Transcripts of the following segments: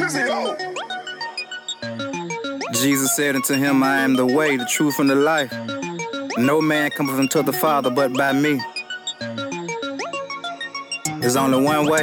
Jesus said unto him, I am the way, the truth, and the life. No man cometh unto the Father but by me. There's only one way.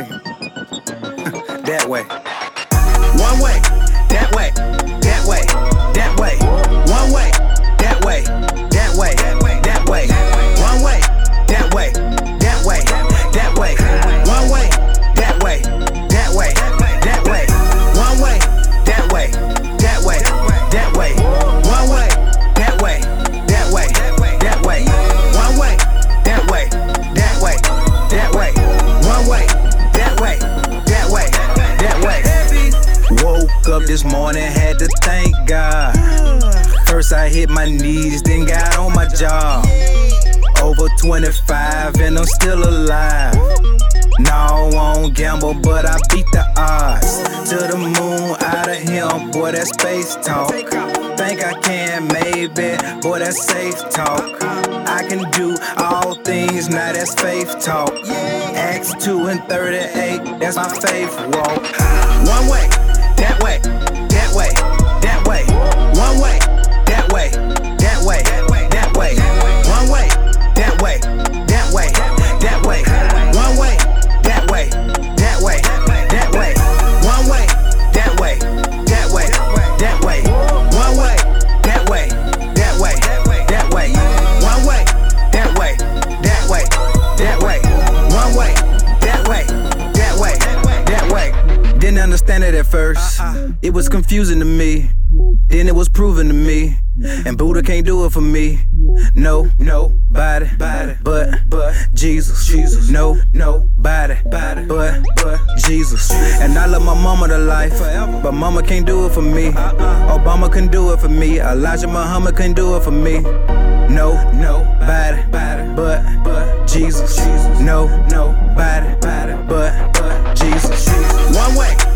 That way. One way, that way, that way, that way. One way, that way, that way, that way. One way, that way, that way, that way. One way, that way, that way, that way. One way, that way, that way, that way. One way, that way, that way, that way. One way, that way, that way, that way. One way, that way, that way, that way. Woke up this morning, had to thank God. First I hit my knees, then got on my job. Over 25 and I'm still alive. No, I won't gamble, but I beat the odds. To the moon, out of him, boy, that's space talk. Think I can, maybe, boy, that's safe talk. I can do all things, now that's faith talk. Acts 2 and 38, that's my faith walk. One way, that way, that way, that way. One way, that way, that way, that way. One way, that way, that way, that way. One way, that way, that way, that way. One way, that way, that way, that way. One way, that way, that way, that way. One way, that way, that way, that way. One way, that way, that way, that way. Didn't understand it at first. It was confusing to me. Then it was proven to me. And Buddha can't do it for me. Nobody, but Jesus. Nobody, but Jesus. And I love my mama to life, but mama can't do it for me. Obama can do it for me. Elijah Muhammad can do it for me. Nobody, but Jesus. Nobody, but Jesus. One way.